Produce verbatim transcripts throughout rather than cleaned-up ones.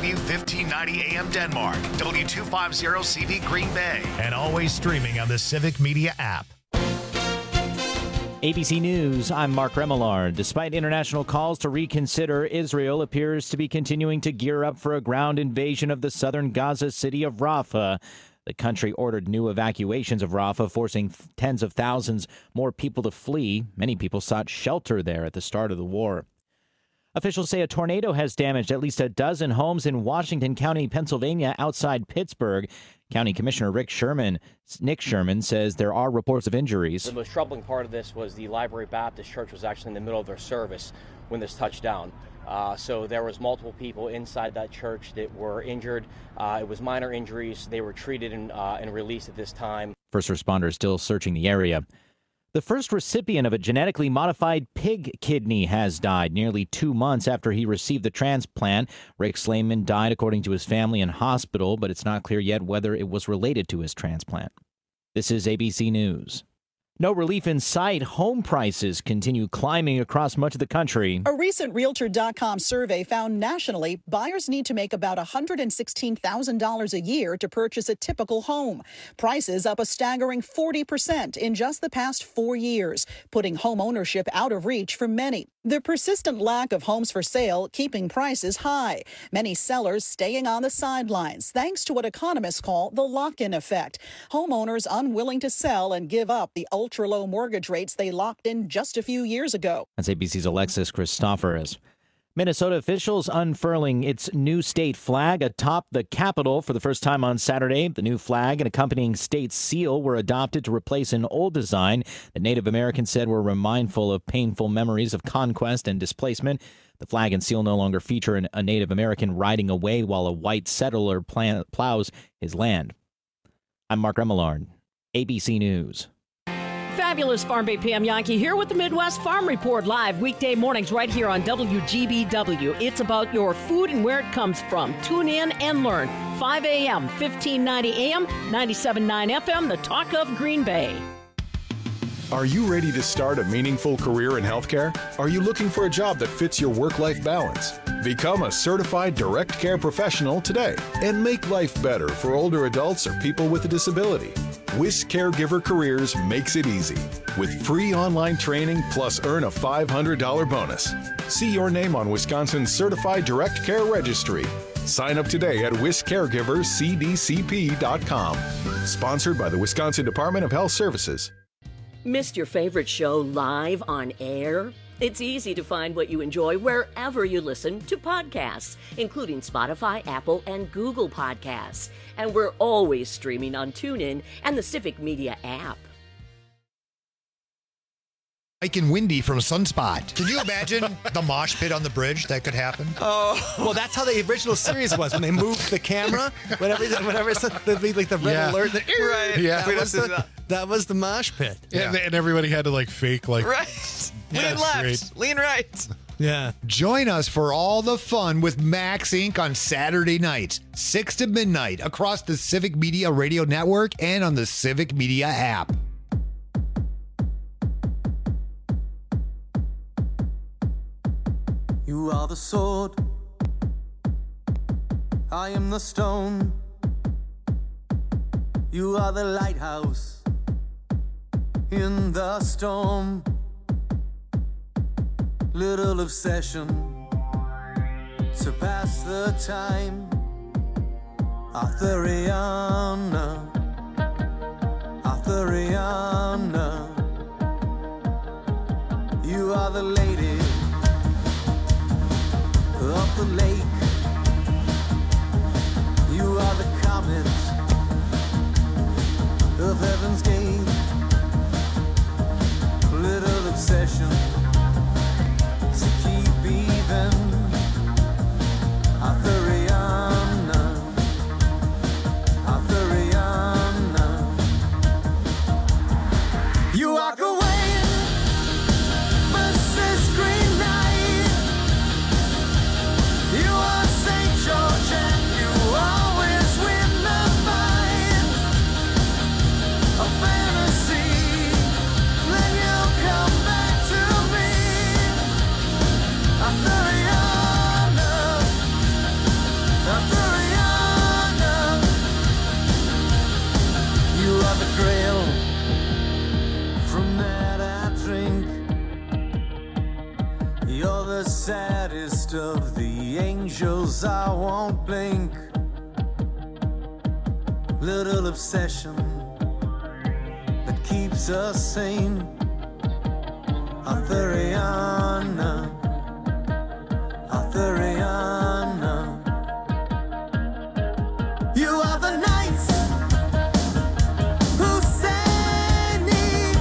W fifteen ninety A M Denmark, W two fifty C V Green Bay, and always streaming on the Civic Media app. A B C News, I'm Mark Remillard. Despite international calls to reconsider, Israel appears to be continuing to gear up for a ground invasion of the southern Gaza city of Rafah. The country ordered new evacuations of Rafah, forcing tens of thousands more people to flee. Many people sought shelter there at the start of the war. Officials say a tornado has damaged at least a dozen homes in Washington County, Pennsylvania, outside Pittsburgh. County Commissioner Rick Sherman, Nick Sherman says there are reports of injuries. The most troubling part of this was the Library Baptist Church was actually in the middle of their service when this touched down. Uh, so there was multiple people inside that church that were injured. Uh, it was minor injuries. They were treated and, uh, and released at this time. First responders still searching the area. The first recipient of a genetically modified pig kidney has died nearly two months after he received the transplant. Rick Slayman died, according to his family, in hospital, but it's not clear yet whether it was related to his transplant. This is A B C News. No relief in sight. Home prices continue climbing across much of the country. A recent Realtor dot com survey found nationally, buyers need to make about one hundred sixteen thousand dollars a year to purchase a typical home. Prices up a staggering forty percent in just the past four years, putting home ownership out of reach for many. The persistent lack of homes for sale keeping prices high. Many sellers staying on the sidelines thanks to what economists call the lock-in effect. Homeowners unwilling to sell and give up the ultra-low mortgage rates they locked in just a few years ago. That's A B C's Alexis Christoforous. Minnesota officials unfurling its new state flag atop the Capitol for the first time on Saturday. The new flag and accompanying state seal were adopted to replace an old design that Native Americans said were mindful of painful memories of conquest and displacement. The flag and seal no longer feature an, a Native American riding away while a white settler plan, plows his land. I'm Mark Remillard, A B C News. Fabulous Farm Bay Pam Yankee here with the Midwest Farm Report live weekday mornings right here on W G B W. It's about your food and where it comes from. Tune in and learn. five a.m., fifteen ninety A M, ninety-seven point nine F M, the talk of Green Bay. Are you ready to start a meaningful career in healthcare? Are you looking for a job that fits your work-life balance? Become a certified direct care professional today and make life better for older adults or people with a disability. WIS Caregiver Careers makes it easy with free online training plus earn a five hundred dollars bonus. See your name on Wisconsin's Certified Direct Care Registry. Sign up today at wis caregivers c d c p dot com. Sponsored by the Wisconsin Department of Health Services. Missed your favorite show live on air? It's easy to find what you enjoy wherever you listen to podcasts, including Spotify, Apple, and Google Podcasts. And we're always streaming on TuneIn and the Civic Media app. Mike and Wendy from Sunspot. Can you imagine the mosh pit on the bridge that could happen? Oh, well, that's how the original series was when they moved the camera. Whenever, whenever it's the, like the red Yeah. alert, the, Right. Yeah. that, was the, that was the mosh pit. Yeah. Yeah. And everybody had to like fake like Right. Yeah, Lean that's left, great. lean right. Yeah. Join us for all the fun with Max Incorporated on Saturday nights, six to midnight, across the Civic Media Radio Network and on the Civic Media app. You are the sword, I am the stone. You are the lighthouse in the storm. Little obsession to pass the time. Arthuriana, Arthuriana. You are the lady of the lake. You are the comet of heaven's gate. Little obsession to keep even. Arthuriana, Arthuriana. You walk away versus Green Knight. You 'cause I won't blink. Little obsession that keeps us sane. Arthuriana, Arthuriana. You are the knights who say me.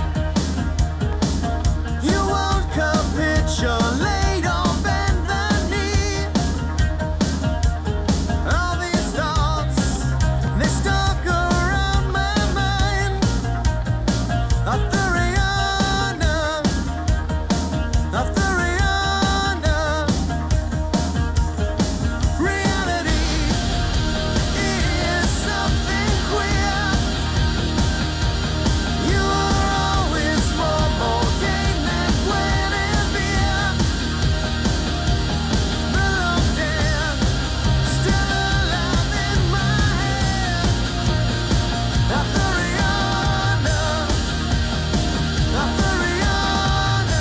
You won't capitulate or bend the knee. All these thoughts, they stalk around my mind. Arthuriana, Arthuriana. Reality is something queer. You are always more, more game than Guinevere. The long dead, still alive in my head. Arthuriana, Arthuriana.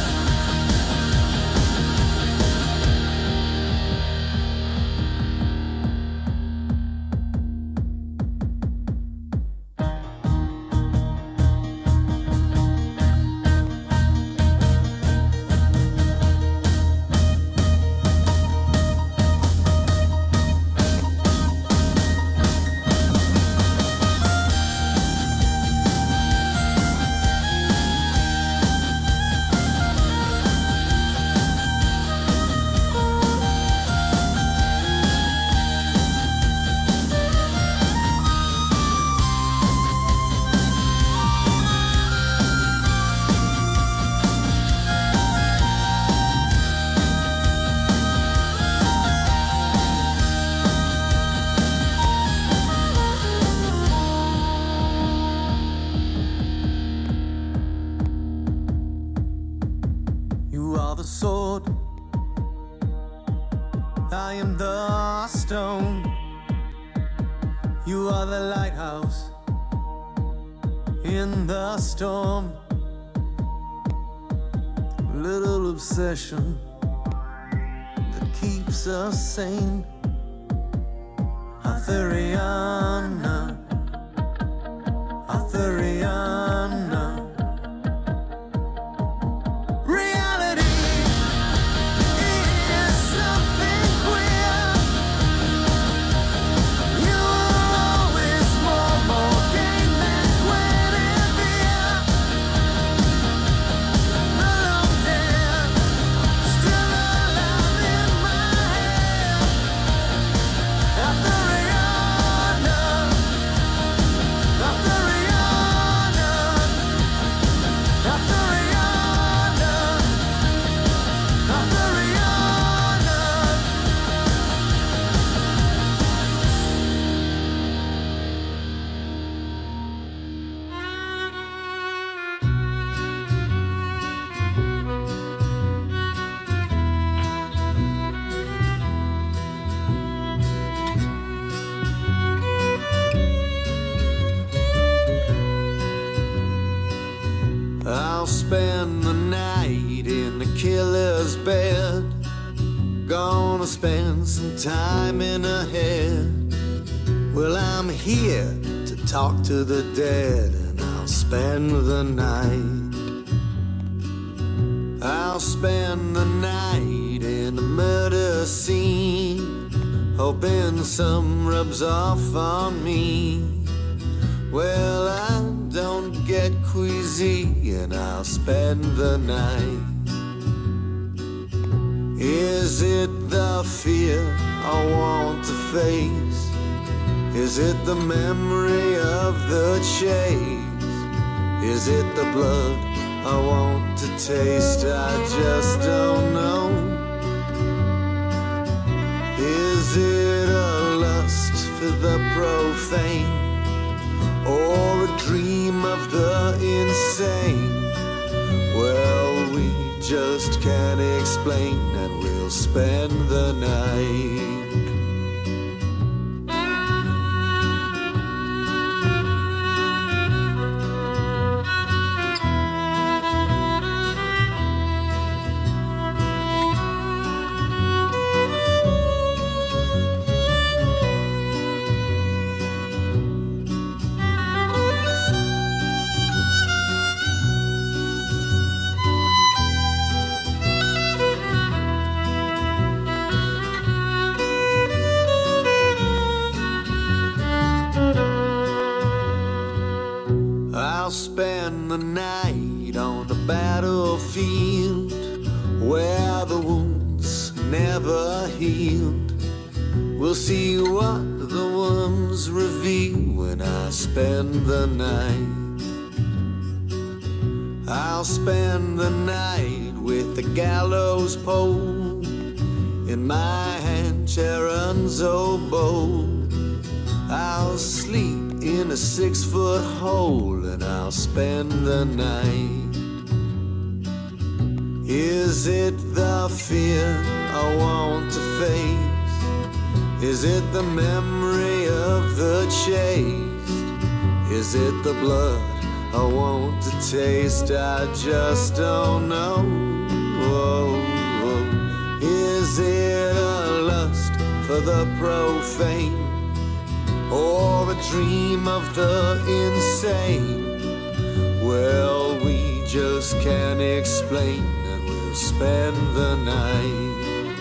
You are the sword, I am the stone. You are the lighthouse in the storm. Little obsession that keeps us sane. Arthuriana, Arthuriana. Reality is something queer. You are always more, more game than Guinevere. The long dead, still alive in my head. Arthuriana, Arthuriana, Arthuriana, Arthuriana. I'll spend the night in the killer's bed. Gonna spend some time in her head. Well, I'm here to talk to the dead, and I'll spend the night. I'll spend the night in the murder scene, hoping some rubs off on me. Well, I don't get queasy, and I'll spend the night. Is it the fear I want to face? Is it the memory of the chase? Is it the blood I want to taste? I just don't know. Is it a lust for the profane, or a dream of the insane? Well, we just can't explain, and we'll spend the night. We'll see what the worms reveal when I spend the night. I'll spend the night with the gallows pole in my hand, Sharon's oboe. I'll sleep in a six-foot hole and I'll spend the night. Is it the fear I want to face? Is it the memory of the chase? Is it the blood I want to taste? I just don't know. Whoa, whoa. Is it a lust for the profane, or a dream of the insane? Well, we just can't explain, and we'll spend the night.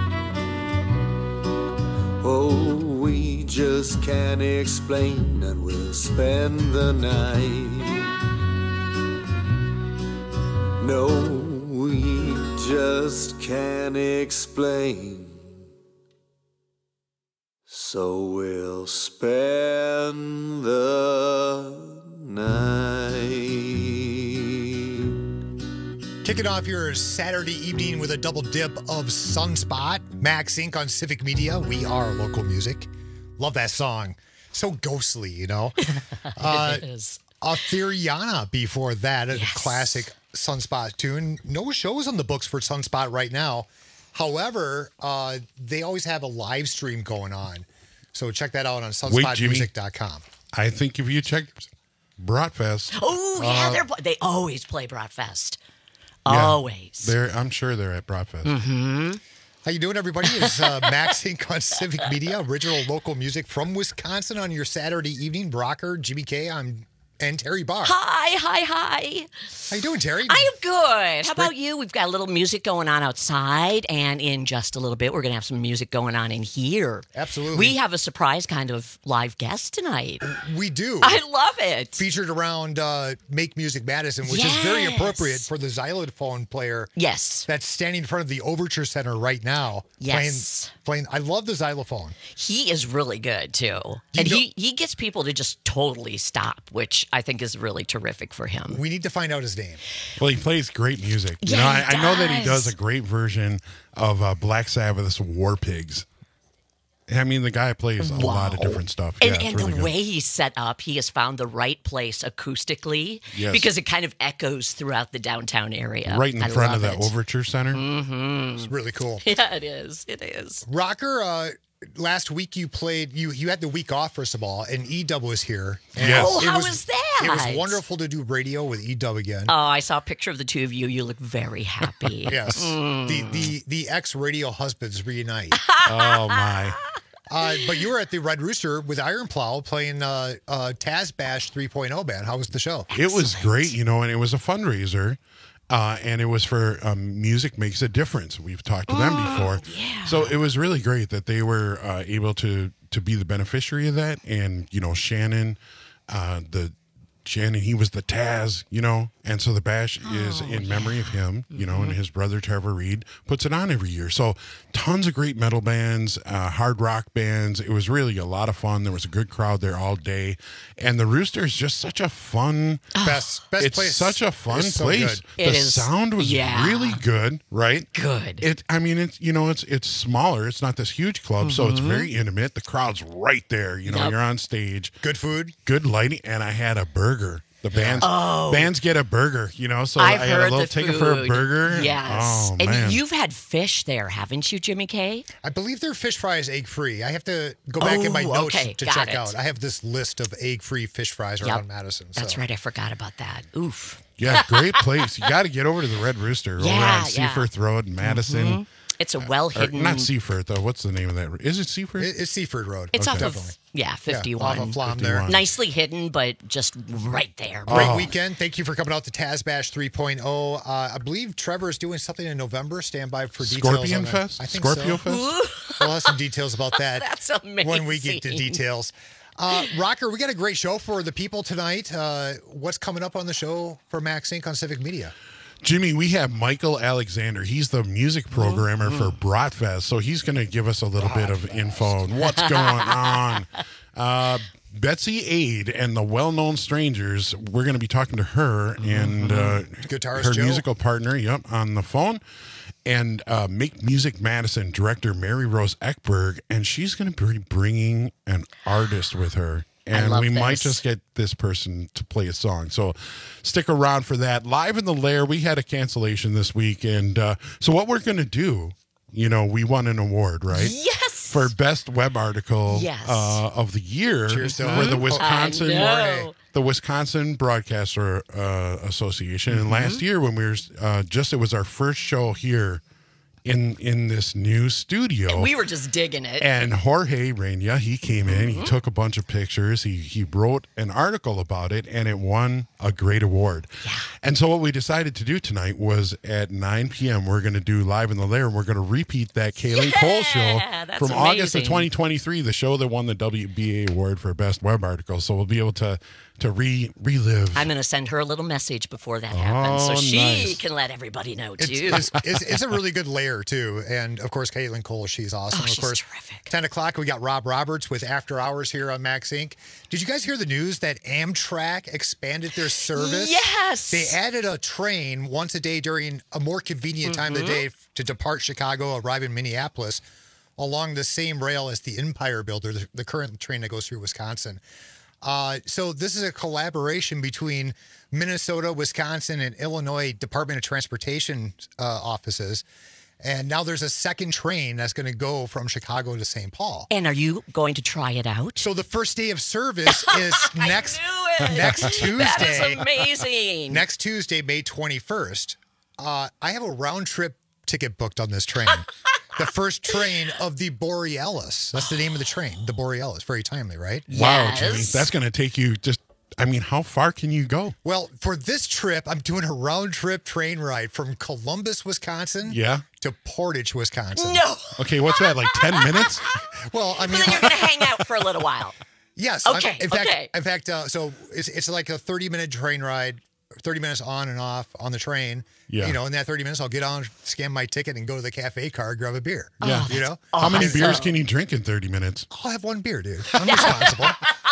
Oh, we just can't explain, and we'll spend the night. No, we just can't explain, so we'll spend the night. Kicking off your Saturday evening with a double dip of Sunspot, Max Incorporated on Civic Media. We are local music. Love that song. So ghostly, you know. uh, it is. Aetheriana before that, a Yes. classic Sunspot tune. No shows on the books for Sunspot right now. However, uh, they always have a live stream going on. So check that out on sunspot music dot com. I think if you check Bratfest. Oh, yeah, uh, they're, they always play Bratfest. yeah, Always. They're, I'm sure they're at Bratfest. Mm-hmm. How you doing, everybody? It's uh, Max Incorporated on Civic Media, original local music from Wisconsin on your Saturday evening. Brocker, Jimmy K, I'm and Terry Barr. Hi, hi, hi. How you doing, Terry? I am good. How about you? We've got a little music going on outside, and in just a little bit, we're going to have some music going on in here. Absolutely. We have a surprise kind of live guest tonight. We do. I love it. Featured around uh, Make Music Madison, which is very Yes. appropriate for the xylophone player. Yes. That's standing in front of the Overture Center right now. Yes. Playing, playing. I love the xylophone. He is really good, too. You and know- he, he gets people to just totally stop, which I think is really terrific for him. We need to find out his name. Well, he plays great music. You Yeah, know, he I, I know that he does. does a great version of uh, Black Sabbath's War Pigs. I mean, the guy plays a lot of different stuff. And, yeah, it's and really the good. way he's set up, he has found the right place acoustically Yes. because it kind of echoes throughout the downtown area. right in I front of love the it. Overture Center. Mm-hmm. It's really cool. Yeah, it is. It is. Rocker, uh, last week you played, you you had the week off, first of all, and E-Dub was here. And Yes. Oh, it how was, was that? It was wonderful to do radio with E-Dub again. Oh, I saw a picture of the two of you. You look very happy. Yes. Mm. The, the, the ex-radio husbands reunite. Oh, my. Uh, but you were at the Red Rooster with Iron Plow playing uh, uh, Taz Bash three point oh band. How was the show? It was great, you know, and it was a fundraiser. Uh, and it was for um, Music Makes a Difference. We've talked to them before. Yeah. So it was really great that they were uh, able to to be the beneficiary of that. And, you know, Shannon, uh, the Shannon, he was the Taz, you know, and so the bash is Oh, in memory of him, you know, Mm-hmm. and his brother Trevor Reed puts it on every year. So tons of great metal bands, uh, hard rock bands. It was really a lot of fun. There was a good crowd there all day, and the Rooster is just such a fun, Best, best it's place. such a fun It's so place. good. It the is- sound was yeah. really good, right? Good. It, I mean, it's you know, it's it's smaller. It's not this huge club, so it's very intimate. The crowd's right there. You know, Yep. you're on stage. Good food. Good lighting, and I had a burger. The bands, Oh. bands get a burger, you know. So I've I had heard a little the ticket food. for a burger. Yes. Oh and man. you've had fish there, haven't you, Jimmy K? I believe their fish fry is egg free. I have to go back in my Oh, notes okay. to Got check it. out. I have this list of egg free fish fries Yep. around Madison. So. That's right. I forgot about that. Oof. Yeah, great place. You got to get over to the Red Rooster over Yeah, on yeah. Seaforth Road in Madison. Mhm. It's a well Or hidden. not Seaforth though. What's the name of that? Is it Seaforth? It- it's Seaford Road. It's off Definitely. of yeah, fifty-one. Yeah, off of Flom there. fifty-one. Nicely hidden, but just right there. Great Oh. weekend. Thank you for coming out to Taz Bash three point oh. Uh, I believe Trevor is doing something in November. Stand by for details. Scorpion on that. Fest? I think Scorpio so. Fest? We'll have some details about that. That's amazing. When we get to details. Uh, Rocker, we got a great show for the people tonight. Uh, what's coming up on the show for Max Incorporated on Civic Media? Jimmy, we have Michael Alexander. He's the music programmer mm-hmm. for Bratfest, so he's going to give us a little Bratfest. bit of info on what's going on. Uh, Betsy Aid and the Well-Known Strangers, we're going to be talking to her mm-hmm. and uh, Guitarist her Joe. musical partner, yep, on the phone. And uh, Make Music Madison director Mary Rose Ekberg, and she's going to be bringing an artist with her. And we this. might just get this person to play a song. So stick around for that. Live in the Lair, we had a cancellation this week. And uh, so what we're going to do, you know, we won an award, right? Yes. For best web article yes. uh, of the year Cheers to for the Wisconsin the Wisconsin Broadcaster uh, Association. Mm-hmm. And last year when we were uh, just, it was our first show here in in this new studio. And we were just digging it. And Jorge Reina, he came in, mm-hmm. he took a bunch of pictures, he he wrote an article about it, and it won a great award. Yeah. And so what we decided to do tonight was at nine p.m. we're going to do Live in the Lair, and we're going to repeat that Kayleen yeah, Cole show from amazing. August of twenty twenty-three, the show that won the W B A award for best web article. So we'll be able to to re relive. I'm going to send her a little message before that happens, oh, so she nice. can let everybody know too. It's, it's, it's, it's a really good layer too, and of course, Caitlin Cole, she's awesome. Oh, of she's course, terrific. ten o'clock, we got Rob Roberts with After Hours here on Max Incorporated. Did you guys hear the news that Amtrak expanded their service? Yes. They added a train once a day during a more convenient mm-hmm. time of the day to depart Chicago, arrive in Minneapolis, along the same rail as the Empire Builder, the, the current train that goes through Wisconsin. Uh, so this is a collaboration between Minnesota, Wisconsin, and Illinois Department of Transportation uh, offices. And now there's a second train that's going to go from Chicago to Saint Paul. And are you going to try it out? So the first day of service is next next Tuesday. That is amazing. Next Tuesday, May twenty-first. Uh, I have a round trip ticket booked on this train. The first train of the Borealis. That's the name of the train, the Borealis. Very timely, right? Wow, Yes. Jimmy. That's going to take you just, I mean, how far can you go? Well, for this trip, I'm doing a round trip train ride from Columbus, Wisconsin Yeah. to Portage, Wisconsin. No. Okay, what's that, like ten minutes? Well, I mean, Well, then you're going to hang out for a little while. yes. Okay, I'm- in fact, okay. in fact, uh, so it's it's like a thirty minute train ride, thirty minutes on and off on the train. Yeah. You know, in that thirty minutes, I'll get on, scan my ticket, and go to the cafe car, grab a beer. Yeah. You know, How many Awesome. beers can you drink in thirty minutes? I'll have one beer, dude. I'm responsible.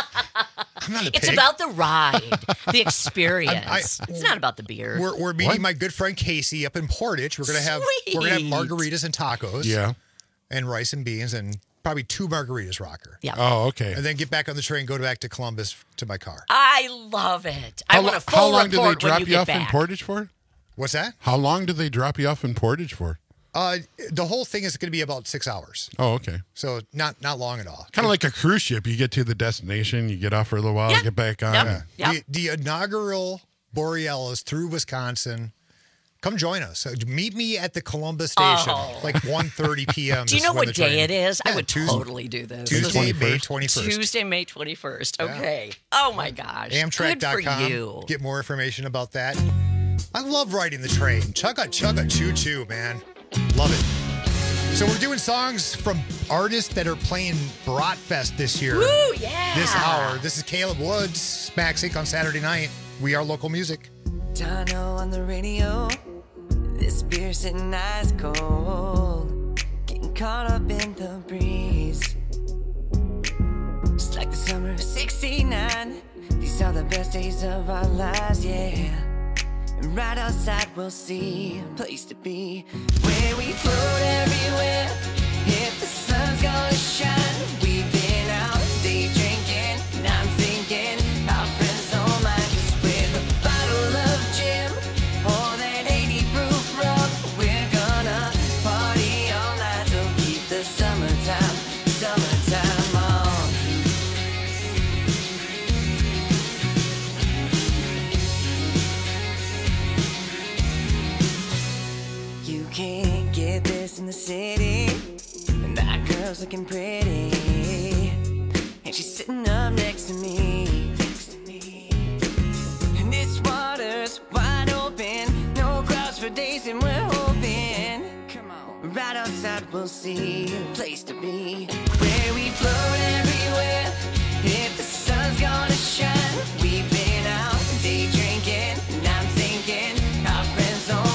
I'm not a It's pig. about the ride, the experience. I- I- it's not about the beer. We're, we're meeting What? my good friend Casey up in Portage. We're gonna have Sweet. we're gonna have margaritas and tacos. Yeah. And rice and beans and probably two margaritas, Rocker. yeah. Oh, okay. And then get back on the train, go back to Columbus to my car. I love it. I How, want lo- a full how long do they report drop when you, you get off in back. Portage for? What's that? How long do they drop you off in Portage for? Uh, the whole thing is going to be about six hours, Oh, okay. so not not long at all. Kind of like a cruise ship. You get to the destination, you get off for a little while, Yeah. get back on. Yep. Yep. The, the inaugural Borealis through Wisconsin. Come join us. So meet me at the Columbus station, Oh. like one thirty p.m. Do you is know when what the train- day it is? I Yeah, would Tuesday- totally do this. Tuesday, May twenty-first. twenty-first. Tuesday, May twenty-first. Okay. Oh my gosh. Amtrak Good dot for com. you. Get more information about that. I love riding the train. Chugga, chugga, choo choo, man. Love it. So we're doing songs from artists that are playing Bratfest this year. Woo, yeah. This hour. This is Caleb Woods, Max Inc on Saturday night. We are local music. Dino on the radio. This beer sitting ice cold. Getting caught up in the breeze. It's like the summer of sixty-nine. These are the best days of our lives, yeah. And right outside we'll see a place to be where we float everywhere. If the sun's gonna shine, we've been out day drinking, and I'm thinking our friends don't mind us with a bottle of gin or that eighty proof rum. We're gonna party all night to keep the summertime, summertime on. You can't get this in the city. And that girl's looking pretty. And she's sitting up next to me. Next to me. And this water's wide open. No crowds for days and we're hoping. Come on. Right outside we'll see a place to be where we float everywhere. If the sun's gonna shine, we've been out day drinking. And I'm thinking our friends don't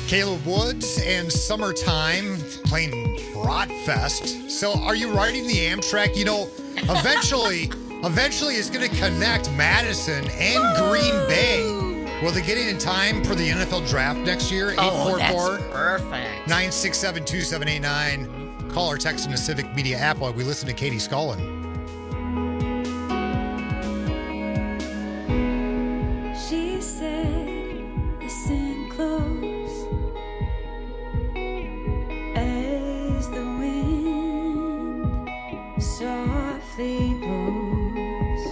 Caleb Woods and Summertime playing Bratfest. So are you riding the Amtrak? You know, eventually, eventually it's going to connect Madison and Green Bay. Will they get it in time for the N F L draft next year? Oh, that's perfect. nine six seven, two seven eight nine. Call or text in the Civic Media app while we listen to Katie Scullin. She said, listen close as the wind softly blows.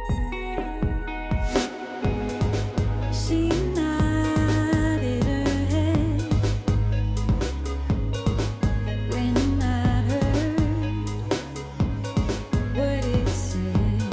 She nodded her head when I heard what it said.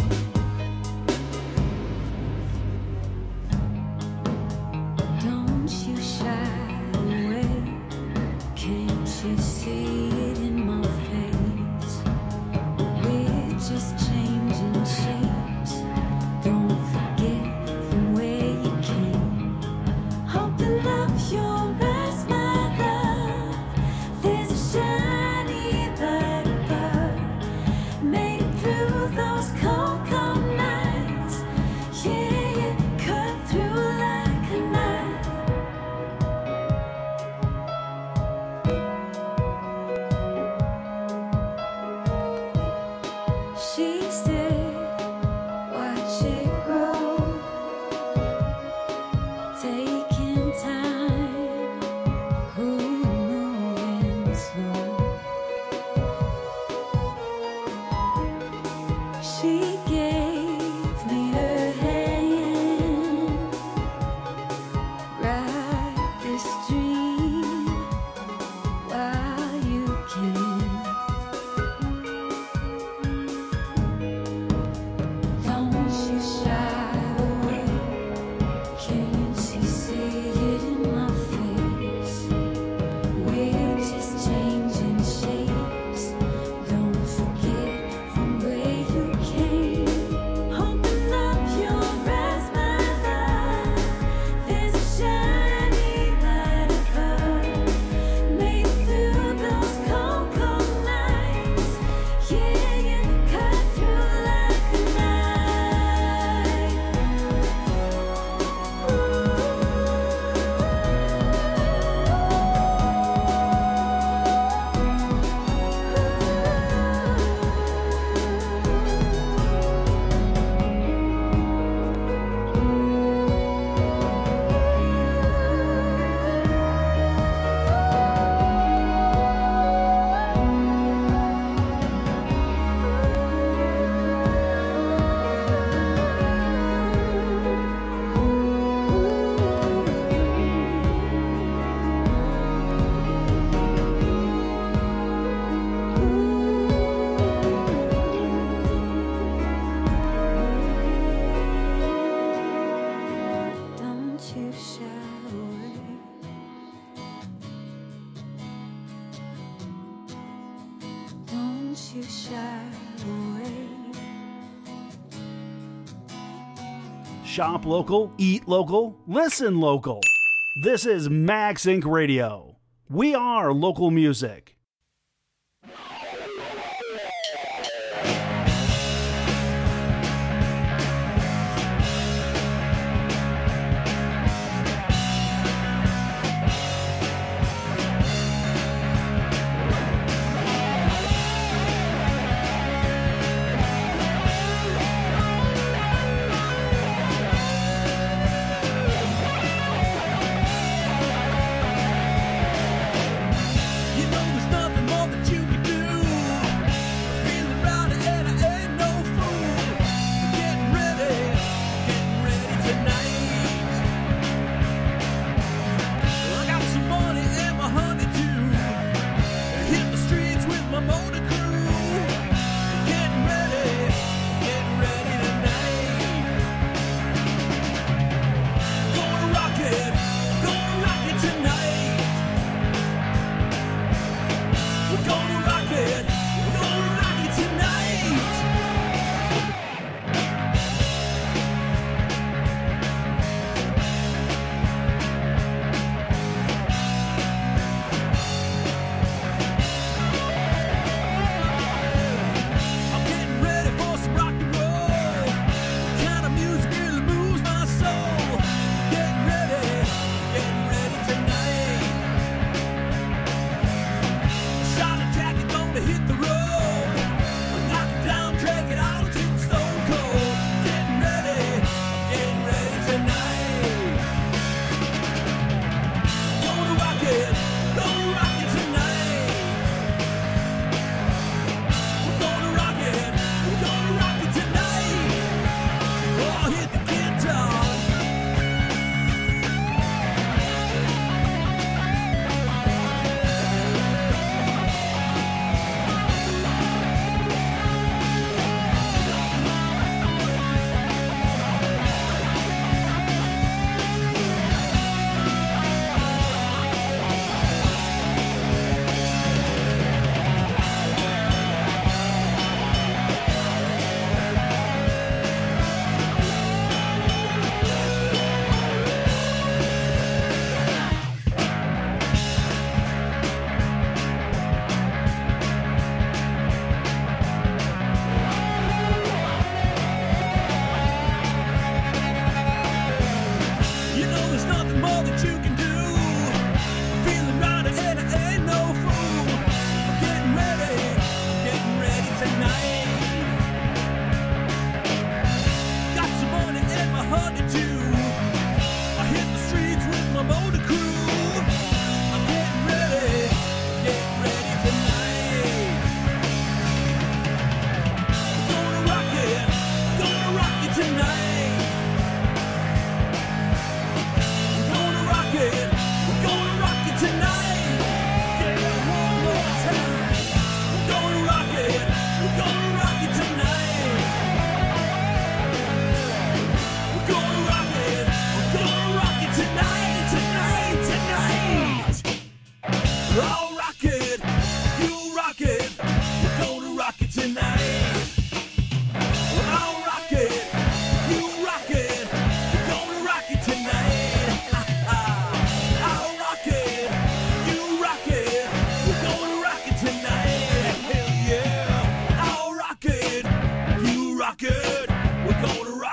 Don't you shy away, can't you see it in my face? We're just changing shapes, don't forget from where you came. Open up your eyes, my love, there's a shiny light above. Made it through those cold, cold nights. Yeah, you cut through like a knife. She said, watch it grow, taking time, who moving slow. She gave me her hand, ride this dream while you can. Don't you shy away, can't you see it in my face? We're just changing shapes, don't forget from where you came. Open up your eyes, my love, there's a shiny light above. Made it through those cold, cold nights. Yeah, you cut through like a knife. Don't you shy away. Don't you shy away. Shop local, eat local, listen local. This is Max Inc Radio. We are local music. You know there's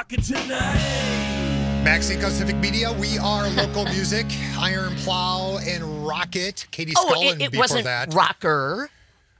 rocking tonight. Max Inc on Civic Media. We are local music. Iron Plow and Rocket. Katie Oh, Scullin it, it before wasn't that. rocker.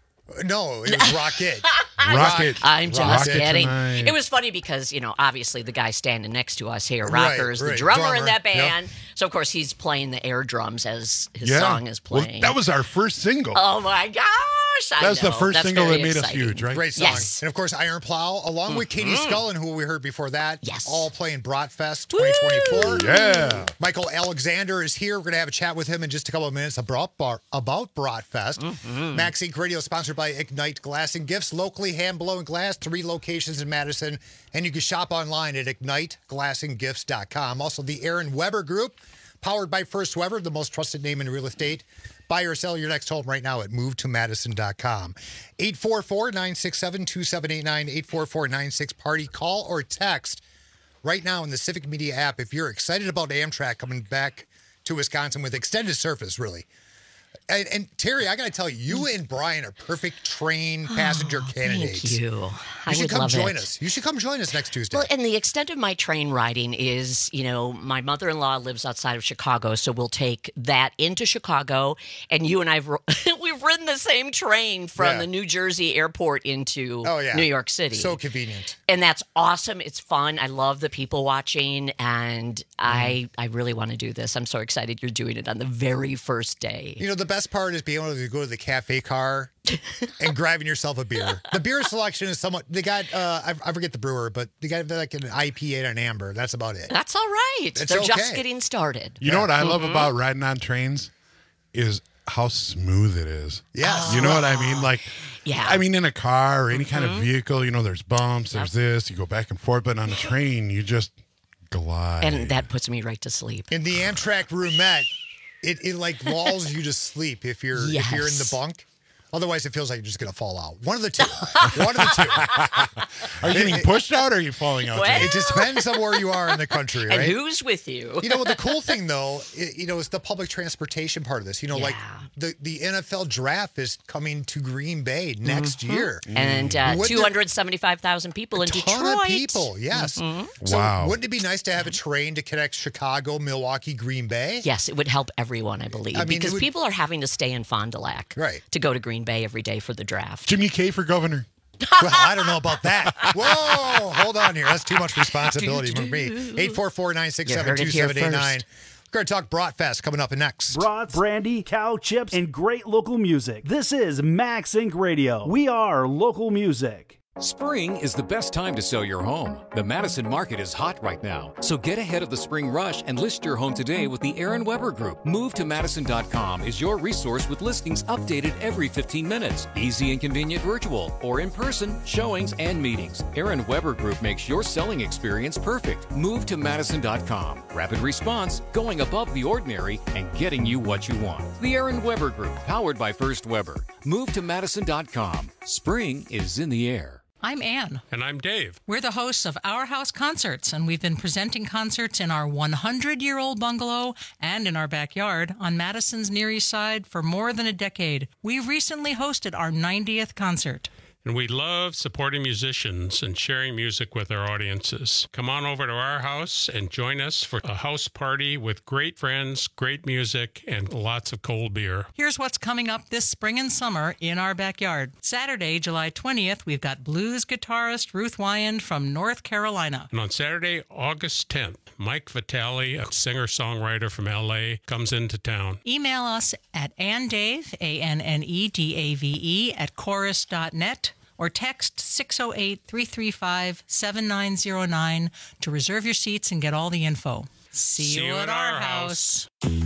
No, it was Rocket. Rocket. I'm just Rocket kidding. tonight. It was funny because, you know, obviously the guy standing next to us here, Right, Rocker, is the right. drummer, Drummer, in that yep. band. So, of course, he's playing the air drums as his Yeah. song is Well, playing. that was our first single. Oh, my gosh. I That's the know. first That's single very that made us exciting. huge, right? Great song. Yes. And of course, Iron Plow, along with Katie Mhm. Scullin, who we heard before that. Yes. All playing Bratfest twenty twenty-four. Yeah. Michael Alexander is here. We're going to have a chat with him in just a couple of minutes about, bar, about Bratfest. Mhm. Max Inc Radio sponsored by Ignite Glass and Gifts, locally hand-blown glass, three locations in Madison. And you can shop online at ignite glass and gifts dot com. Also, the Aaron Weber Group, powered by First Weber, the most trusted name in real estate. Buy or sell your next home right now at move to madison dot com. eight four four, nine six seven, two seven eight nine, eight four four nine six party. Call or text right now in the Civic Media app if you're excited about Amtrak coming back to Wisconsin with extended service, really. And, and Terry, I got to tell you, you and Brian are perfect train passenger Oh, candidates. Thank you. You I should would come love join it. us. You should come join us next Tuesday. Well, and the extent of my train riding is, you know, my mother-in-law lives outside of Chicago, so we'll take that into Chicago, and you and I've we've ridden the same train from Yeah. the New Jersey airport into Oh, yeah. New York City. So convenient. And that's awesome. It's fun. I love the people watching, and I I really want to do this. I'm so excited you're doing it on the very first day. You know, the best part is being able to go to the cafe car and grabbing yourself a beer. The beer selection is somewhat, they got, uh, I, I forget the brewer, but they got like an I P A and an amber. That's about it. That's all right. It's They're just okay. getting started. You know what I love Mhm. about riding on trains is how smooth it is. Yes. You know what I mean? Like, Yeah. I mean, in a car or any kind of Mhm. vehicle, you know, there's bumps, there's this, you go back and forth, but on a train, you just glide. And that puts me right to sleep. In the Amtrak roomette, it, it like lulls you to sleep if you're if you're in the Yes. bunk. Otherwise, it feels like you're just going to fall out. One of the two. One of the two. Are you getting pushed out or are you falling out? Well- It just depends on where you are in the country, right? And who's with you? You know, the cool thing, though, i- you know, is the public transportation part of this. You know, like the, the N F L draft is coming to Green Bay next Mhm. year. And uh, Wouldn't it- two hundred seventy-five thousand people in ton Detroit. of people, yes. Mhm. So Wow. wouldn't it be nice to have a train to connect Chicago, Milwaukee, Green Bay? Yes, it would help everyone, I believe, I mean, it because would- people are having to stay in Fond du Lac Right. to go to Green Bay every day for the draft. Jimmy K for governor. Well, I don't know about that. Whoa, hold on here. That's too much responsibility for me. eight four four, nine six seven, two seven eight nine. We're going to talk Bratfest coming up next. Brats, brandy, cow chips, and great local music. This is Max Inc Radio. We are local music. Spring is the best time to sell your home. The Madison market is hot right now, so get ahead of the spring rush and list your home today with the Aaron Weber Group. move to madison dot com is your resource with listings updated every fifteen minutes. Easy and convenient virtual or in person showings and meetings. Aaron Weber Group makes your selling experience perfect. move to madison dot com. Rapid response, going above the ordinary, and getting you what you want. The Aaron Weber Group, powered by First Weber. move to madison dot com. Spring is in the air. I'm Ann. And I'm Dave. We're the hosts of Our House Concerts, and we've been presenting concerts in our hundred-year-old bungalow and in our backyard on Madison's Near East Side for more than a decade. We recently hosted our ninetieth concert. And we love supporting musicians and sharing music with our audiences. Come on over to our house and join us for a house party with great friends, great music, and lots of cold beer. Here's what's coming up this spring and summer in our backyard. Saturday, July twentieth, we've got blues guitarist Ruth Wyand from North Carolina. And on Saturday, August tenth, Mike Vitale, a singer-songwriter from L A, comes into town. Email us at annedave, A N N E D A V E, at chorus dot net. Or text six oh eight, three three five, seven nine oh nine to reserve your seats and get all the info. See, See you at our house.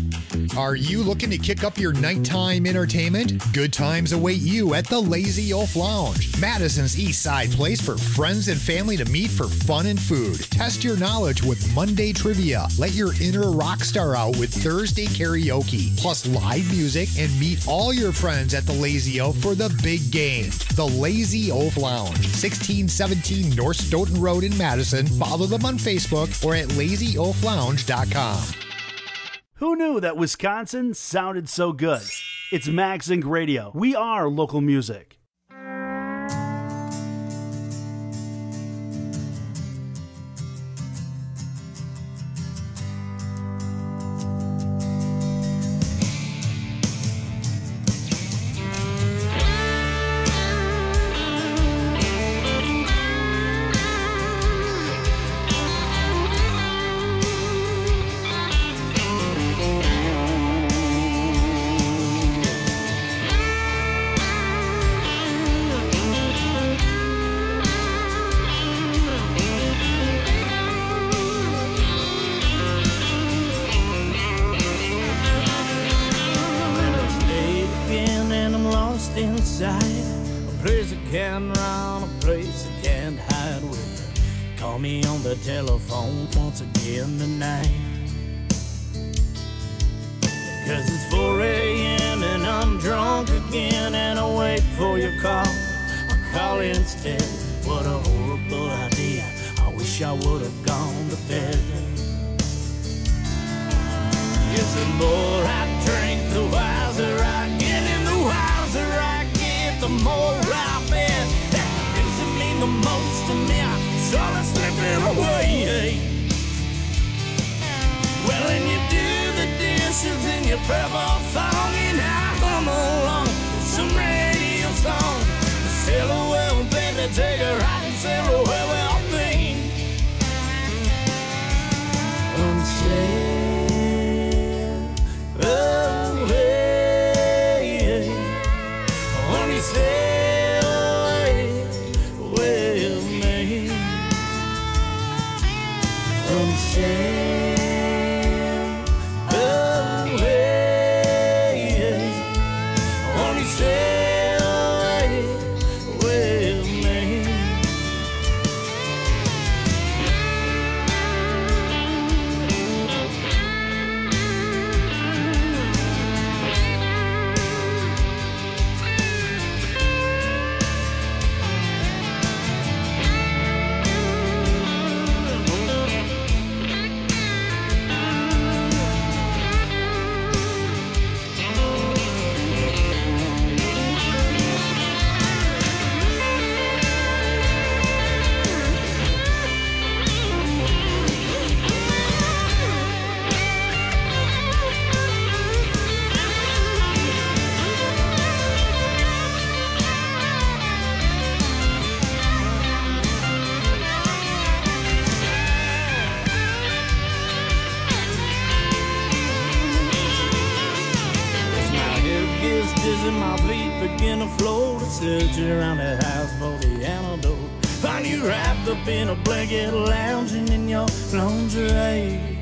Are you looking to kick up your nighttime entertainment? Good times await you at the Lazy Oaf Lounge, Madison's East Side place for friends and family to meet for fun and food. Test your knowledge with Monday trivia. Let your inner rock star out with Thursday karaoke, plus live music, and meet all your friends at the Lazy Oaf for the big game. The Lazy Oaf Lounge, sixteen seventeen North Stoughton Road in Madison. Follow them on Facebook or at lazy oaf lounge dot com. Who knew that Wisconsin sounded so good? It's Max Inc Radio. We are local music. Call me on the telephone once again tonight. Cause it's four a.m. and I'm drunk again, and I wait for your call. I call instead. What a horrible idea. I wish I would have gone to bed. Yes, the more I drink, the wiser I get, and the wiser I get, the more I bet. That things that mean the most to me, I saw it slipping away. Well, and you do the dishes in your purple thong, and I come along with some radio song. Sail away, baby, take a ride and sail away with me. And sail away, only sail away with me. And sail away, only sail away with me. And my feet begin to float. I search around the house for the antidote. Find you wrapped up in a blanket, lounging in your lingerie.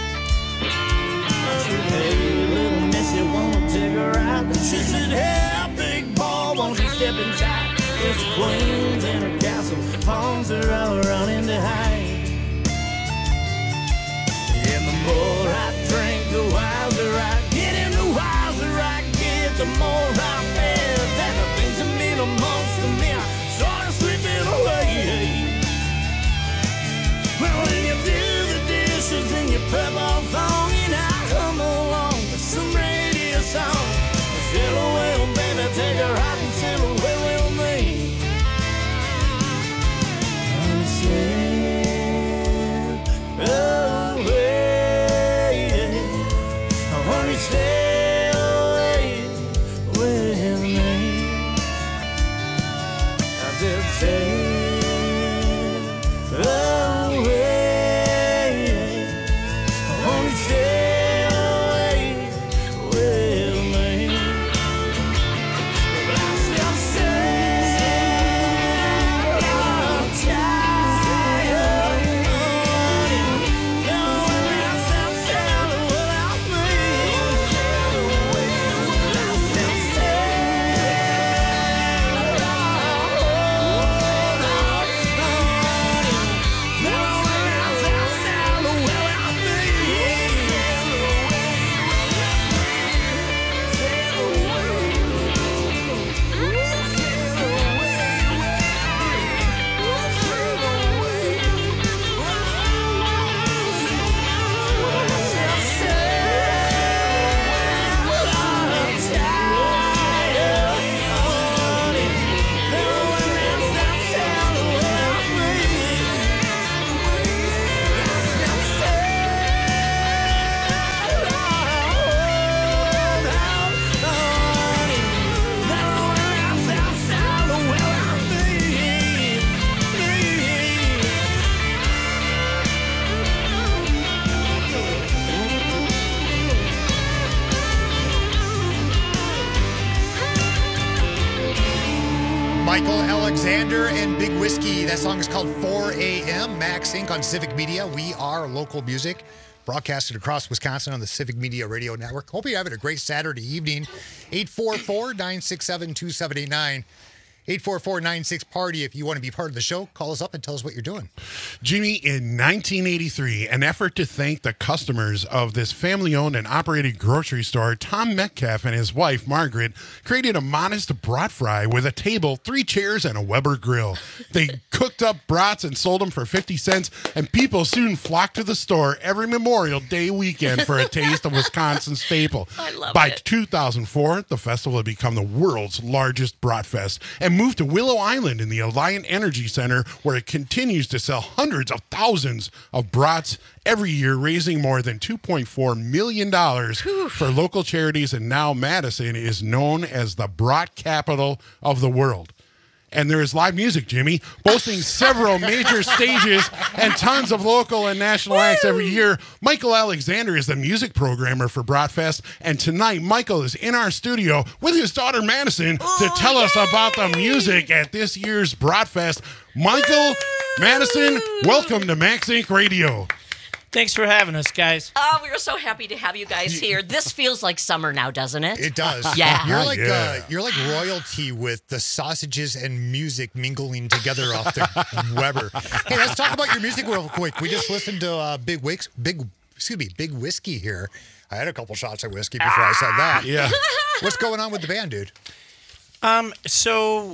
I said, hey, little missy, wanna take a ride? She said, hey, big ball, won't you step inside? There's queens in her castle, pawns are all running to hide. And the more I drink, the wiser I get, and the wiser I get, the more I bet that the things that mean the most to me, I started slipping away. Well, when you do the dishes in your purple thong, and I come along with some radio song, sail away, oh baby, take a ride and sail away with me. And sail away, only sail away with me. I said sail away, only sail away with me. But I still sail, I'm tired, no, and I still sail without me. I still Michael Alexander and Big Whiskey. That song is called four a.m. Max Incorporated on Civic Media. We are local music, broadcasted across Wisconsin on the Civic Media Radio Network. Hope you're having a great Saturday evening. eight four four, nine six seven, two seven eight nine eight four four, nine six, party. If you want to be part of the show, call us up and tell us what you're doing. Jimmy, in nineteen eighty-three, an effort to thank the customers of this family-owned and operated grocery store, Tom Metcalf and his wife, Margaret, created a modest brat fry with a table, three chairs, and a Weber grill. They cooked up brats and sold them for fifty cents, and people soon flocked to the store every Memorial Day weekend for a taste of Wisconsin staple. I love By it. two thousand four, the festival had become the world's largest Bratfest and moved to Willow Island in the Alliant Energy Center, where it continues to sell hundreds of thousands of brats every year, raising more than two point four million dollars for local charities. And now Madison is known as the brat capital of the world. And there is live music, Jimmy, boasting several major stages and tons of local and national acts every year. Michael Alexander is the music programmer for Bratfest, and tonight Michael is in our studio with his daughter Madison to tell us about the music at this year's Bratfest. Michael, Madison, welcome to Max Inc Radio. Thanks for having us, guys. Oh, we are so happy to have you guys here. This feels like summer now, doesn't it? It does. Yeah. You're like Yeah. uh, you're like royalty with the sausages and music mingling together off the Weber. Hey, let's talk about your music real quick. We just listened to uh, Big Wicks, Big excuse me, Big Whiskey here. I had a couple shots of whiskey before I said that. Yeah. What's going on with the band, dude? Um, so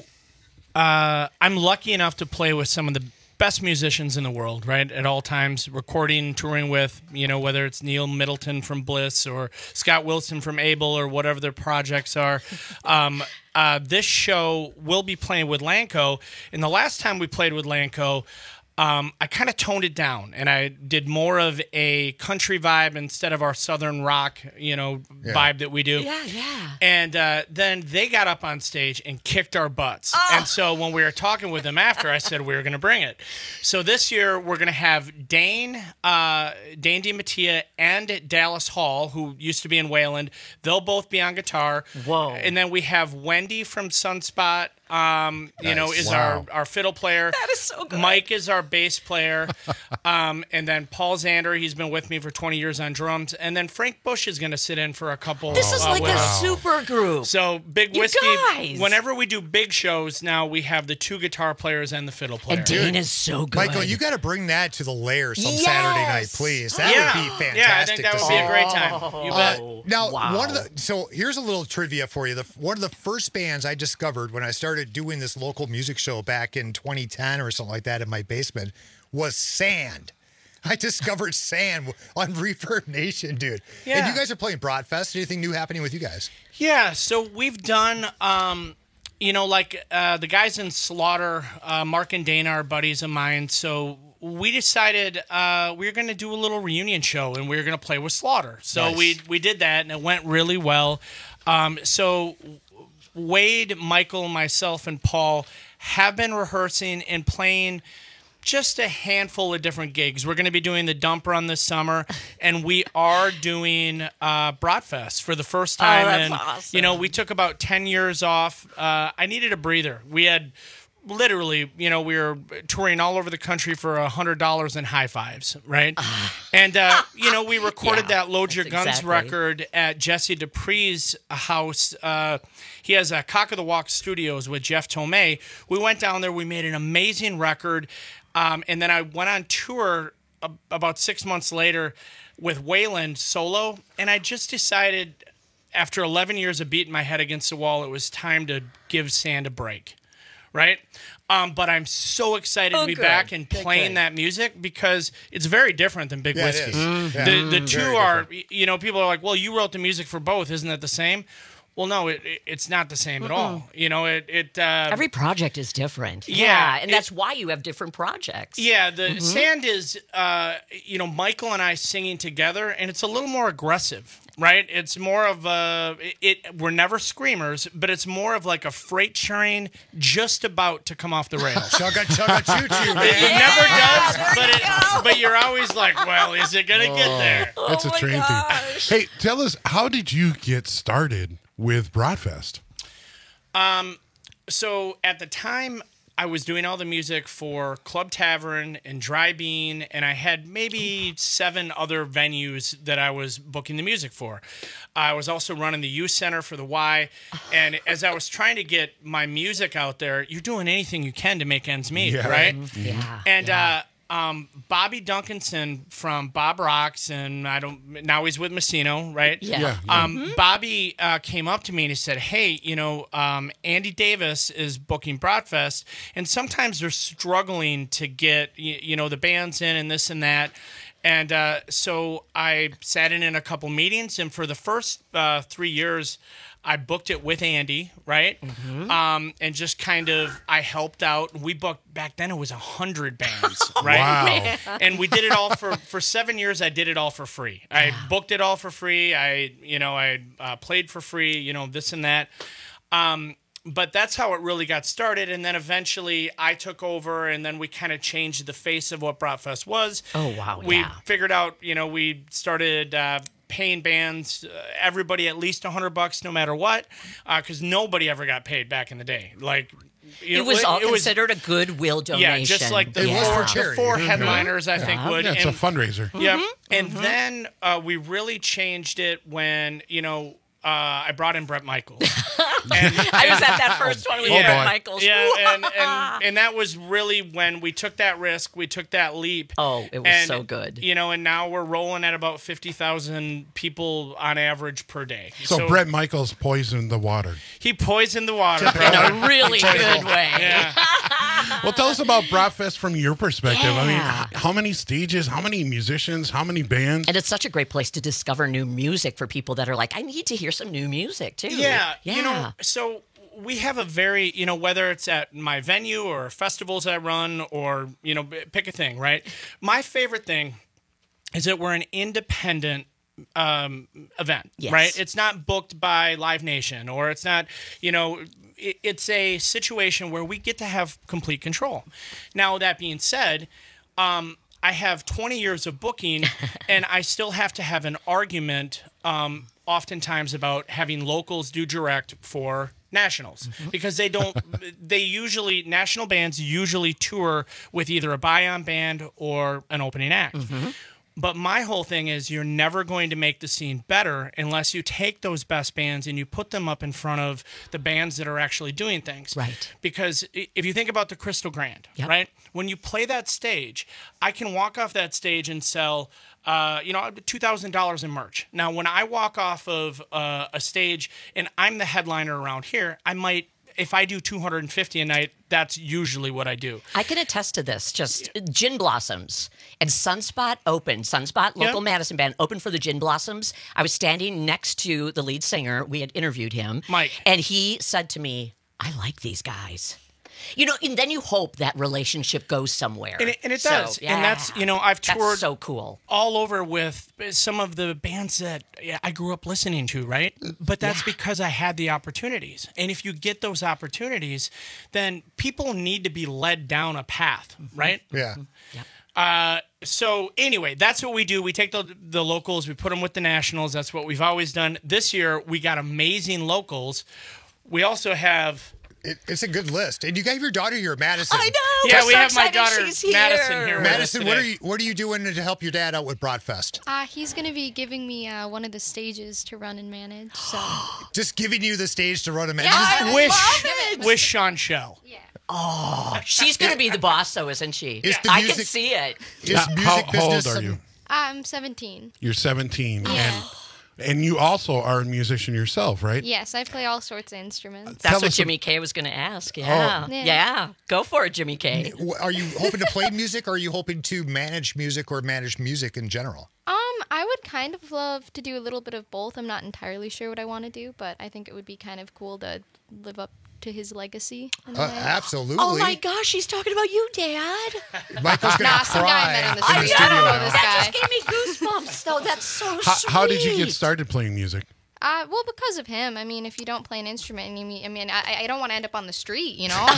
uh, I'm lucky enough to play with some of the best musicians in the world, right? At all times, recording, touring with, you know, whether it's Neil Middleton from Bliss or Scott Wilson from Abel or whatever their projects are. Um, uh, this show will be playing with Lanco. And the last time we played with Lanco, Um, I kind of toned it down, and I did more of a country vibe instead of our southern rock, you know, Yeah. vibe that we do. Yeah, yeah. And uh, then they got up on stage and kicked our butts. Oh. And so when we were talking with them after, I said we were going to bring it. So this year we're going to have Dane, uh, Dane DiMattia, and Dallas Hall, who used to be in Wayland. They'll both be on guitar. Whoa. And then we have Wendy from Sunspot. Um, you Nice. know, is Wow. our, our fiddle player. That is so good. Mike is our bass player. um, and then Paul Zander, he's been with me for twenty years on drums. And then Frank Bush is going to sit in for a couple. This is uh, like with a us. super group. So Big You Whiskey, guys. whenever we do big shows now, we have the two guitar players and the fiddle player. And Dane is so good. Michael, you got to bring that to the Lair some Yes. Saturday night, please. That Yeah. would be fantastic. Yeah, I think that to would see. be a great time. You Uh, bet. now, Wow. one of the so here's a little trivia for you. The one of the first bands I discovered when I started doing this local music show back in twenty ten or something like that in my basement was Sand. I discovered Sand on Reverb Nation, dude. Yeah. And you guys are playing Broadfest. Anything new happening with you guys? Yeah, so we've done, um, you know, like uh, the guys in Slaughter, uh, Mark and Dana are buddies of mine. So we decided uh, we were going to do a little reunion show, and we were going to play with Slaughter. So Nice. we we did that, and it went really well. Um, so Wade, Michael, myself, and Paul have been rehearsing and playing just a handful of different gigs. We're going to be doing the Dump Run this summer, and we are doing uh, Bratfest for the first time. Oh, that's and, awesome. You know, we took about ten years off. Uh, I needed a breather. We had literally, you know, we were touring all over the country for one hundred dollars in high fives, right? and, uh, you know, we recorded Yeah, that Load Your that's Guns exactly. record at Jesse Dupree's house. Uh, he has a Cock of the Walk Studios with Jeff Tomei. We went down there. We made an amazing record. Um, and then I went on tour a- about six months later with Wayland solo. And I just decided after eleven years of beating my head against the wall, it was time to give Sand a break. Right? Um, but I'm so excited Oh, to be good. back and Good, playing good. that music because it's very different than Big Yeah, it Whiskey. is. Mm. Yeah. The, the Mm. two Very are, you know, people are like, well, you wrote the music for both. Isn't it the same? Well, no, it, it, it's not the same at all. You know, it. it uh, Every project is different. Yeah, and it- that's why you have different projects. Yeah, the Mhm. Sand is, uh, you know, Michael and I singing together, and it's a little more aggressive, right? It's more of a, it, it. We're never screamers, but it's more of like a freight train just about to come off the rails. Chugga, chugga, choo choo, man. It, it never does, but it, but you're always like, well, is it gonna get there? It's a train thing. Hey, tell us, how did you get started with Bratfest? Um, so at the time, I was doing all the music for Club Tavern and Dry Bean, and I had maybe seven other venues that I was booking the music for. I was also running the youth center for the Y, and as I was trying to get my music out there, you're doing anything you can to make ends meet, Yeah. right? Yeah. And yeah. uh Um, Bobby Duncanson from Bob Rocks, and I don't. Now he's with Messino, right? Yeah. Yeah, yeah. Um, Mhm. Bobby uh, came up to me and he said, "Hey, you know, um, Andy Davis is booking Broadfest, and sometimes they're struggling to get you, you know the bands in and this and that." And uh, so I sat in in a couple meetings, and for the first uh, three years, I booked it with Andy, right? Mm-hmm. Um, and just kind of, I helped out. We booked, back then it was a hundred bands, right? Wow. And we did it all for, for seven years, I did it all for free. I booked it all for free. I, you know, I uh, played for free, you know, this and that. Um, but that's how it really got started. And then eventually I took over, and then we kind of changed the face of what Bratfest was. Oh, wow, We yeah. figured out, you know, we started uh, paying bands, uh, everybody at least a hundred bucks no matter what, because nobody ever got paid back in the day. Like, you It know, was all it was- considered a goodwill donation. Yeah, just like the It was four, for charity. the four Mhm. headliners, I Yeah. think, would. Yeah, it's a And- fundraiser. Yeah, Mhm. and Mhm. then uh, we really changed it when, you know, uh, I brought in Brett Michaels. And, I was at that first one with Oh, Brett boy. Michaels. Yeah, and, and and that was really when we took that risk, we took that leap. Oh, it was and, so good. You know, and now we're rolling at about fifty thousand people on average per day. So, Brett Michaels poisoned the water. He poisoned the water, bro. In a really good way. Yeah. Well, tell us about Bratfest from your perspective. I mean, Yeah. h- how many stages, how many musicians, how many bands? And it's such a great place to discover new music for people that are like, I need to hear some new music too. Yeah, yeah. you know, so we have a very, you know, whether it's at my venue or festivals I run or, you know, b- pick a thing, right? My favorite thing is that we're an independent um, event, Yes. right? It's not booked by Live Nation, or it's not, you know, it, it's a situation where we get to have complete control. Now, that being said, um, I have twenty years of booking, and I still have to have an argument um, oftentimes about having locals do direct for nationals, because they don't, they usually, national bands usually tour with either a buy-on band or an opening act. But my whole thing is you're never going to make the scene better unless you take those best bands and you put them up in front of the bands that are actually doing things. Right. Because i- if you think about the Crystal Grand, Yep. right? When you play that stage, I can walk off that stage and sell, uh, you know, two thousand dollars in merch. Now, when I walk off of uh, a stage and I'm the headliner around here, I might, if I do two hundred fifty a night, that's usually what I do. I can attest to this. Just Gin Blossoms and Sunspot opened. Sunspot, local Yeah. Madison band, opened for the Gin Blossoms. I was standing next to the lead singer. We had interviewed him. Mike. And he said to me, I like these guys. You know, and then you hope that relationship goes somewhere. And it, and it So, does. And that's, you know, I've That's toured so cool. all over with some of the bands that yeah, I grew up listening to, right? But that's because I had the opportunities. And if you get those opportunities, then people need to be led down a path, right? Yeah. Uh, so anyway, that's what we do. We take the the locals, we put them with the nationals. That's what we've always done. This year, we got amazing locals. We also have... It, it's a good list. And you gave your daughter here, Madison. I know. Yeah, we're we so have my excited daughter, she's here. Madison, here with us Madison, what are today. you what are you doing to help your dad out with Broadfest? Uh, he's going to be giving me uh, one of the stages to run and manage. So Just giving you the stage to run a man. Yeah, I Wish, love it. wish Sean Shell. Oh, she's going to be the boss, though, isn't she? Is the I can music- see it. Is How- music how, how old business are some- you? I'm seventeen. You're seventeen. Yeah. And, and you also are a musician yourself, right? Yes, I play all sorts of instruments. That's Tell what us Jimmy K was going to ask. Yeah. Yeah. yeah. Go for it, Jimmy K. Are you hoping to play music, or are you hoping to manage music or manage music in general? Um, I would kind of love to do a little bit of both. I'm not entirely sure what I want to do, but I think it would be kind of cool to live up to his legacy. in a Uh, way. absolutely. Oh my gosh, she's talking about you, Dad. Michael's gonna Nah, some guy I met cry on the in the street. studio I don't know now. this That guy. just gave me goosebumps, though. That's so How, sweet. how did you get started playing music? Uh, well, because of him. I mean, if you don't play an instrument, I mean, I mean, I, I don't want to end up on the street, you know.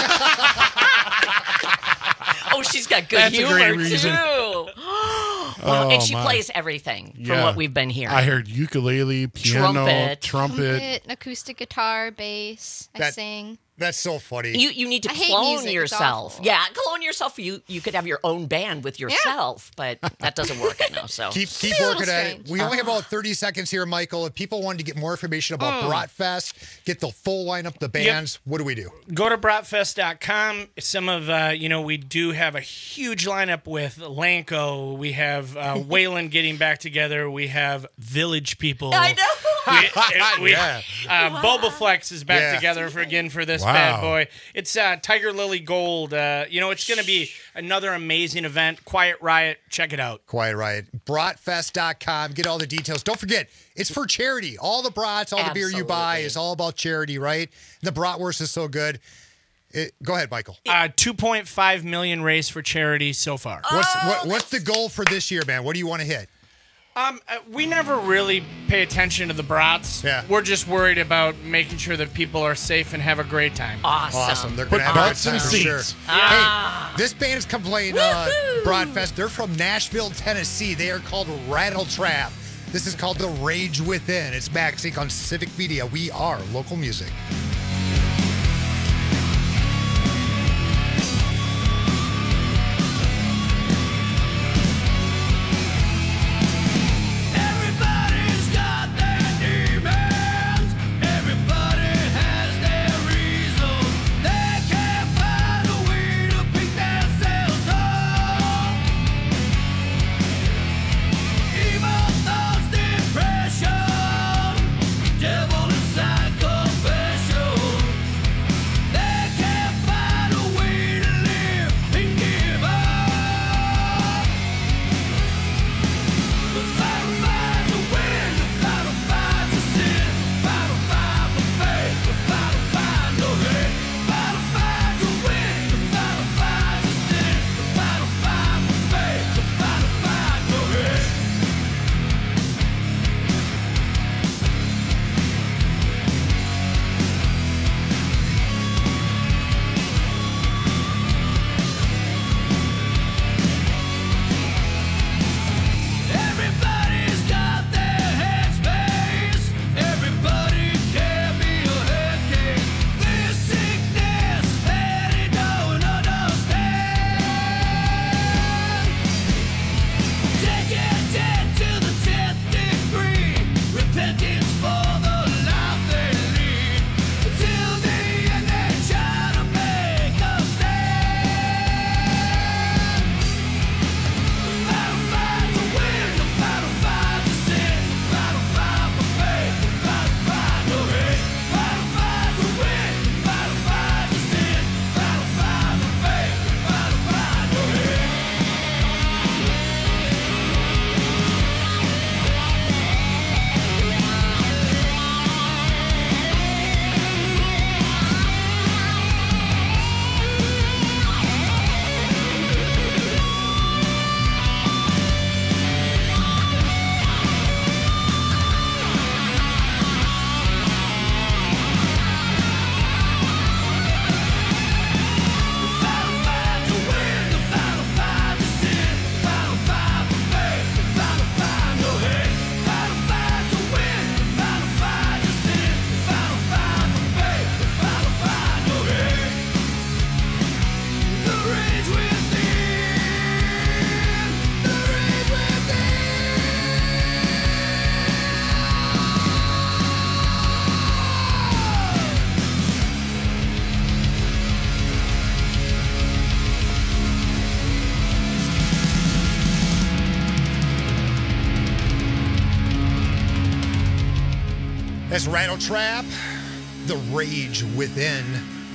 Oh, she's got good That's a humor, great reason. too. Wow, Oh, and she my. plays everything from Yeah. what we've been hearing. I heard ukulele, piano, Trumpet. trumpet. Trumpet, acoustic guitar, bass. I That- sing. That's so funny. You you need to I hate clone music. It's yourself. awful. Yeah, clone yourself. You you could have your own band with yourself, but that doesn't work, I know. So Keep keep It's a little working at it. strange. We only have about thirty seconds here, Michael. If people wanted to get more information about Mm. Bratfest, get the full lineup, the bands, what do we do? Go to bratfest dot com. Some of, uh, you know, we do have a huge lineup with Lanco. We have uh, Waylon getting back together. We have Village People. I know. We, we, Yeah. uh, Wow. Boba Flex is back Yeah. together for again for this Wow. bad boy. It's uh, Tiger Lily Gold. Uh, you know, it's going to be another amazing event. Quiet Riot. Check it out. Quiet Riot. Bratfest dot com. Get all the details. Don't forget, it's for charity. All the brats, all the beer you buy Absolutely. is all about charity, right? The bratwurst is so good. It, go ahead, Michael. Uh, two point five million raised for charity so far. What's what, what's the goal for this year, man? What do you want to hit? Um, uh, we never really pay attention to the brats. Yeah. We're just worried about making sure that people are safe and have a great time. Awesome. Awesome. They're Put going to have a good butts in time for seats. sure. Ah. Hey, this band is come playing uh, Bratfest. They're from Nashville, Tennessee. They are called Rattle Trap. This is called The Rage Within. It's Max Inc on Civic Media. We are local music. Everybody's got their demons. Everybody has their reasons. They can't find a way to pick themselves up. Evil thoughts, depression, devil inside confession. They can't find a way to live and give up. The battle fight to win, the battle fight to sin, the battle fight for faith, the battle fight to hate, the battle fight to win, the battle fight to sin, the battle fight for faith, the battle fight to hate. Everybody's got their headspace. Everybody can be a head case. This sickness that he don't understand. Take it dead to the tenth degree. Repentance for the life they lead. Till the end they try to make a stand. The battle fight to win, the battle fight to sin, the battle fight for faith, the battle fight to hate, the battle fight to win, the battle fight to sin, the battle fight for faith, the battle fight to hate. Battle fight to win, the battle fight to sin, the battle fight for faith, the battle fight to hate, the battle fight to win, the battle fight to sin, the battle fight for faith, the battle fight to hate. The rage within, the rage That's Rattle Trap, The Rage Within.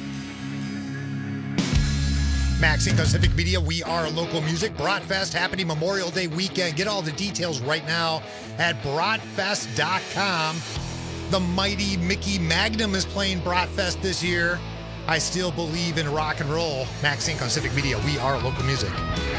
Max Inc on Civic Media. We are local music. Bratfest happening Memorial Day weekend. Get all the details right now at bratfest dot com. The mighty Mickey Magnum is playing Bratfest this year. I still believe in rock and roll. Max Inc on Civic Media. We are local music.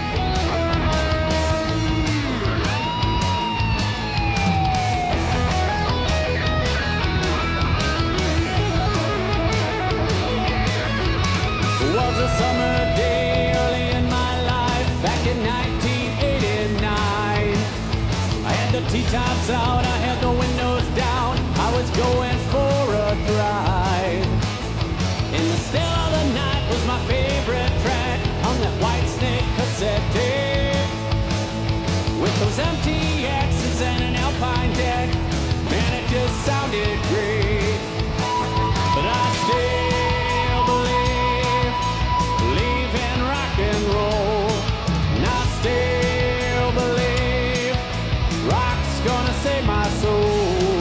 Was a summer day early in my life back in nineteen eighty-nine. I had the T-tops out, I had the windows down. I was going for a drive in the Those empty X's and an Alpine deck, man, it just sounded great. But I still believe, believe in rock and roll. And I still believe, rock's gonna save my soul.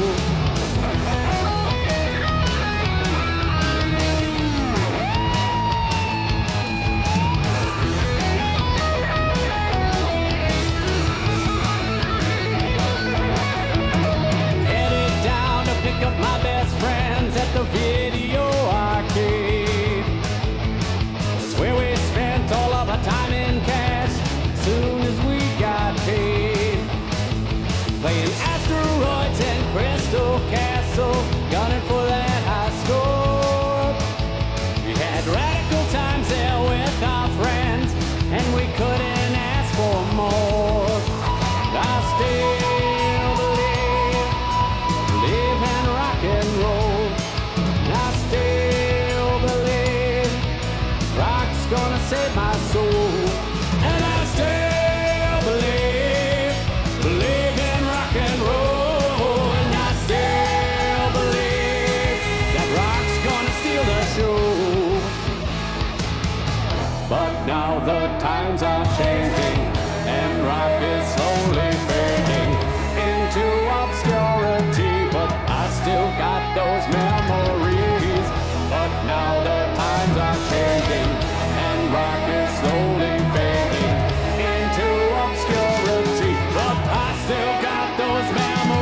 Pick up my best friends at the video arcade. It's where we spent all of our time in cash soon as we got paid. Playing asteroids and Crystal Castle, gunning for that high score. We had radical times there with our friends, and we couldn't ask for more. I still and roll. And I still believe rock's gonna save my soul. And I still believe, believe in rock and roll. And I still believe that rock's gonna steal the show. But now the times are changing, and rock is slowly fading into obscurity. But I still got those memories. But now the times are changing, and rock is slowly fading into obscurity. But I still got those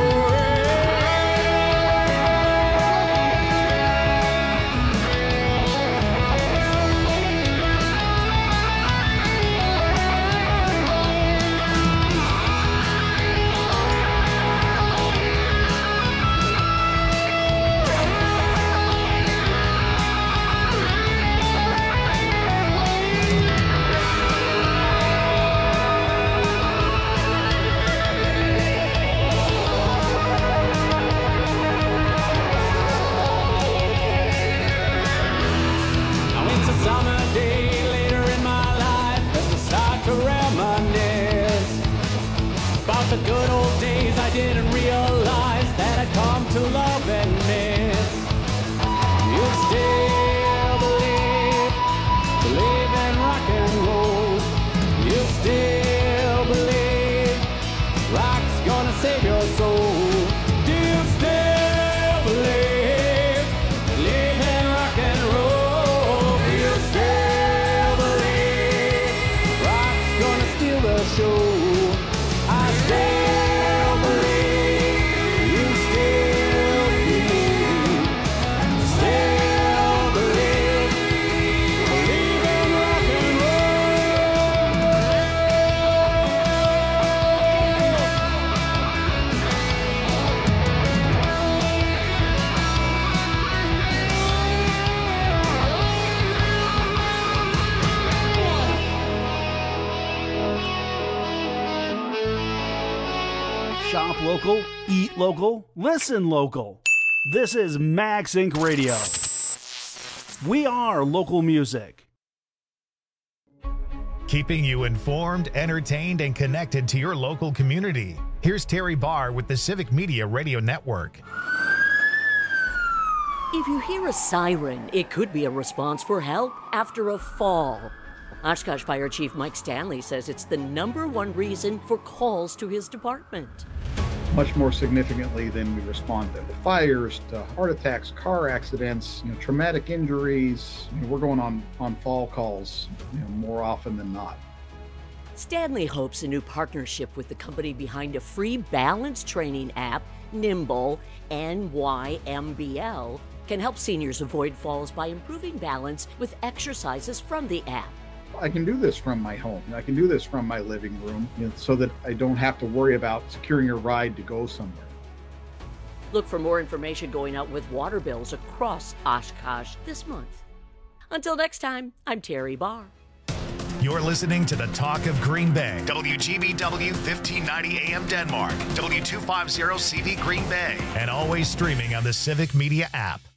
the good old days I didn't realize that I'd come to love and miss. You still believe, believe in rock and roll. You still believe rock's gonna save your soul. Do you still believe, believe in rock and roll? Do you still believe rock's gonna steal the show? I still believe, you still believe, still believe, believe in rock and Shop local, eat local, listen local. This is Max Incorporated. Radio. We are local music. Keeping you informed, entertained, and connected to your local community. Here's Terry Barr with the Civic Media Radio Network. If you hear a siren, it could be a response for help after a fall. Oshkosh Fire Chief Mike Stanley says it's the number one reason for calls to his department. Much more significantly than we respond to fires, to heart attacks, car accidents, you know, traumatic injuries. You know, we're going on, on fall calls, you know, more often than not. Stanley hopes a new partnership with the company behind a free balance training app, Nimble, N Y M B L, can help seniors avoid falls by improving balance with exercises from the app. I can do this from my home. I can do this from my living room, you know, so that I don't have to worry about securing a ride to go somewhere. Look for more information going out with water bills across Oshkosh this month. Until next time, I'm Terry Barr. You're listening to the Talk of Green Bay. W G B W fifteen ninety A M Denmark. W two fifty C V Green Bay. And always streaming on the Civic Media app.